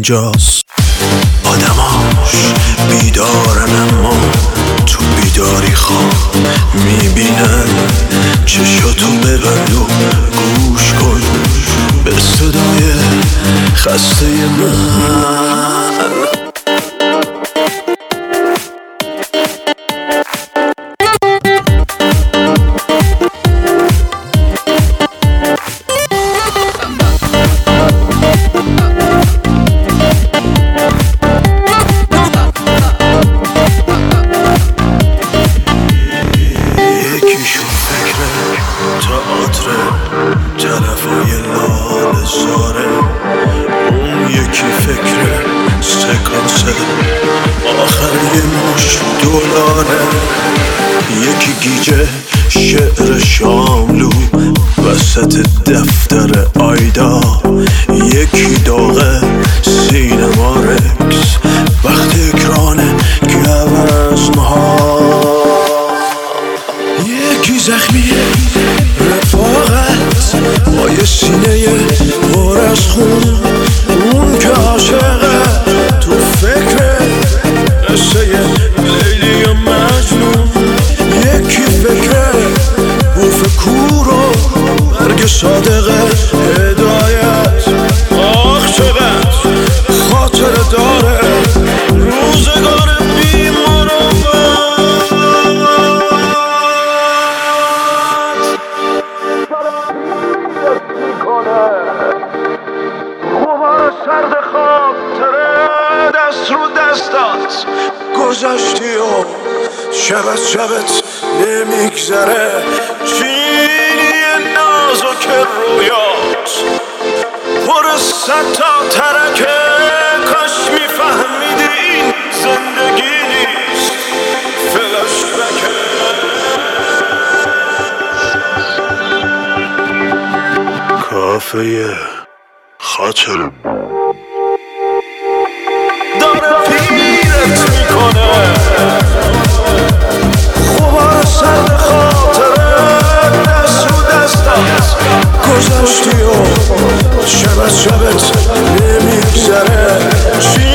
کجاست. آدماش بیدارن اما تو بیداری خواب میبینن. چشاتو ببند و گوش کن به صدای خسته من. جلفای لال زاره، اون یکی فکر سکانسه آخر یه مش دلاره، یکی گیجه شعر شاملو وسط دفتر آیدا، یکی داغه سینما رکس وقتی اکران گوزنها، یکی زخمیه رفاقت با یه سینه پر از خون، اون که عاشقه تو فکر قصه لیلی و مجنون، یکی فکر بوف کور و برگ صادقه هدایت. آخ چقدر خاطر داره روزگار غبار سرد خاطره دست رو دستات گذاشتی و شبت نمیگذره، چینی نازک رویات پر صد تا ترکه. کاش میفهمیدی این زندگی نیست فلاشبکه. کافه خاطر داره پیرت میکنه، غبار سرد خاطره دست رو دستت گذاشتی و شبت نمیگذره.